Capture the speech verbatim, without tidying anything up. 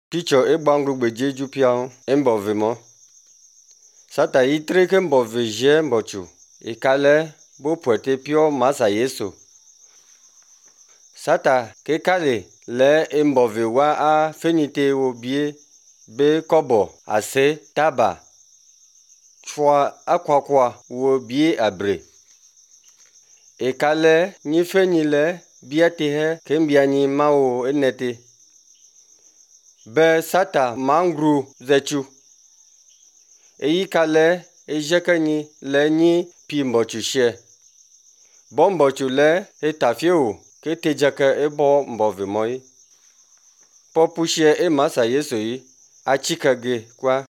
Picho e bangru beje ju pian embove mo. Sata itre ke mbove je mbochu. Ikale bo puete pio masa yeso. Sata ke kale le embove wa a fenite wo bie be kobo ase taba. Chwa akwakwa wo bie abre. Ikale ni fenile biate he kembiani mao enete. Be sata mangru zechu. Eyi kale ejekeni le ni pi mbochu she. Bo mbochu le etafio ke tejeke ebo mbove moi. Popushe e masa yeso yi achikage kwa.